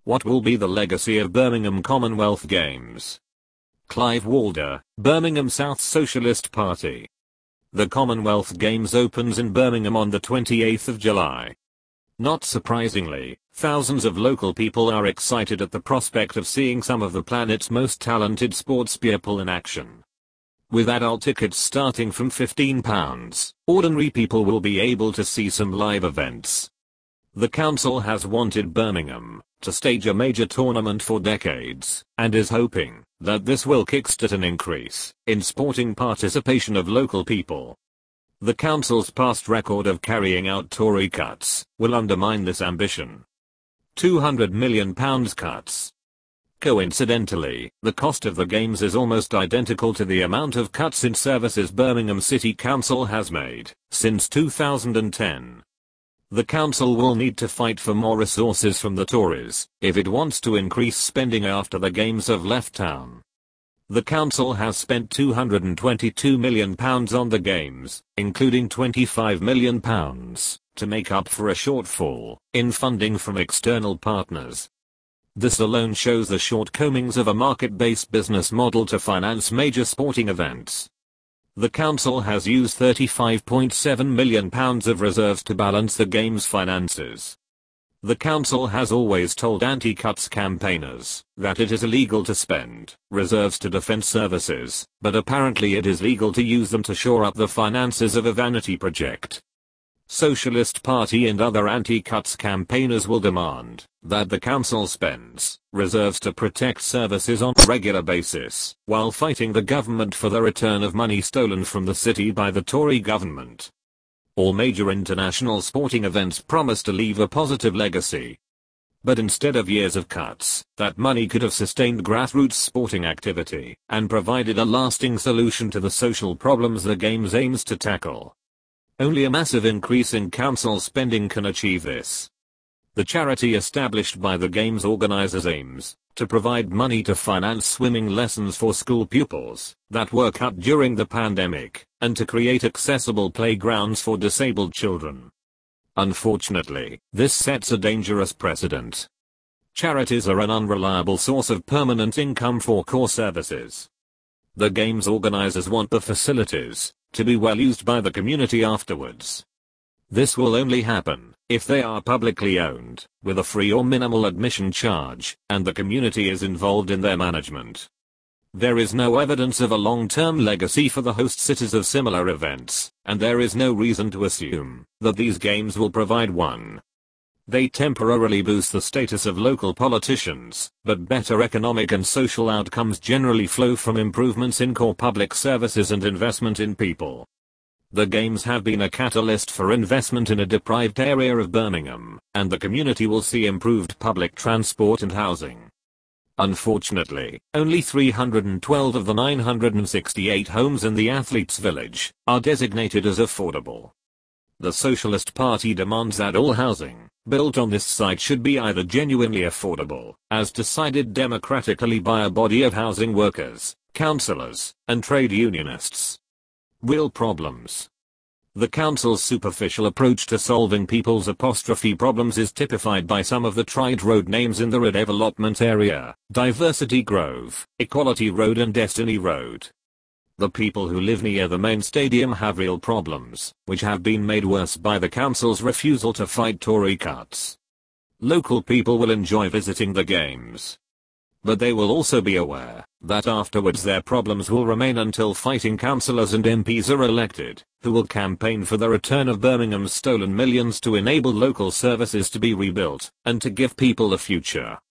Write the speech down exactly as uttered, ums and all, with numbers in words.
What will be the legacy of Birmingham Commonwealth Games? Clive Walder, Birmingham South Socialist Party. The Commonwealth Games opens in Birmingham on the twenty-eighth of July. Not surprisingly, thousands of local people are excited at the prospect of seeing some of the planet's most talented sports people in action. With adult tickets starting from fifteen pounds, ordinary people will be able to see some live events. The council has wanted Birmingham to stage a major tournament for decades, and is hoping that this will kickstart an increase in sporting participation of local people. The council's past record of carrying out Tory cuts will undermine this ambition. two hundred million pounds cuts. Coincidentally, the cost of the games is almost identical to the amount of cuts in services Birmingham City Council has made since two thousand ten. The council will need to fight for more resources from the Tories if it wants to increase spending after the games have left town. The council has spent two hundred twenty-two million pounds on the games, including twenty-five million pounds to make up for a shortfall in funding from external partners. This alone shows the shortcomings of a market-based business model to finance major sporting events. The council has used thirty-five point seven million pounds of reserves to balance the game's finances. The council has always told anti-cuts campaigners that it is illegal to spend reserves to defend services, but apparently it is legal to use them to shore up the finances of a vanity project. Socialist Party and other anti-cuts campaigners will demand that the council spends reserves to protect services on a regular basis, while fighting the government for the return of money stolen from the city by the Tory government. All major international sporting events promise to leave a positive legacy. But instead of years of cuts, that money could have sustained grassroots sporting activity and provided a lasting solution to the social problems the Games aims to tackle. Only a massive increase in council spending can achieve this. The charity established by the Games organizers aims to provide money to finance swimming lessons for school pupils that were cut during the pandemic, and to create accessible playgrounds for disabled children. Unfortunately, this sets a dangerous precedent. Charities are an unreliable source of permanent income for core services. The Games organizers want the facilities to be well used by the community afterwards. This will only happen if they are publicly owned, with a free or minimal admission charge, and the community is involved in their management. There is no evidence of a long-term legacy for the host cities of similar events, and there is no reason to assume that these games will provide one. They temporarily boost the status of local politicians, but better economic and social outcomes generally flow from improvements in core public services and investment in people. The games have been a catalyst for investment in a deprived area of Birmingham, and the community will see improved public transport and housing. Unfortunately, only three hundred twelve of the nine hundred sixty-eight homes in the Athletes' Village are designated as affordable. The Socialist Party demands that all housing built on this site should be either genuinely affordable, as decided democratically by a body of housing workers, councillors, and trade unionists. Real problems. The council's superficial approach to solving people's apostrophe problems is typified by some of the tried road names in the redevelopment area: Diversity Grove, Equality Road and Destiny Road. The people who live near the main stadium have real problems, which have been made worse by the council's refusal to fight Tory cuts. Local people will enjoy visiting the games, but they will also be aware that afterwards their problems will remain until fighting councillors and M Ps are elected, who will campaign for the return of Birmingham's stolen millions to enable local services to be rebuilt, and to give people a future.